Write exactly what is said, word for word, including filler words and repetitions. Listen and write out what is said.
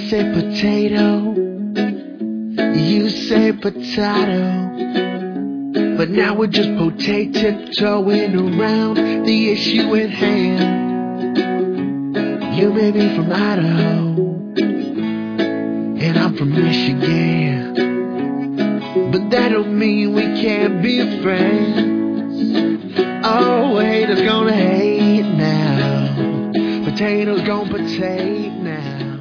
say potato, you say potato, but now we're just potato-toeing around the issue at hand. You may be from Idaho, and I'm from Michigan, but that don't mean we can't be friends. Oh, haters gonna hate now, potatoes gonna potate now.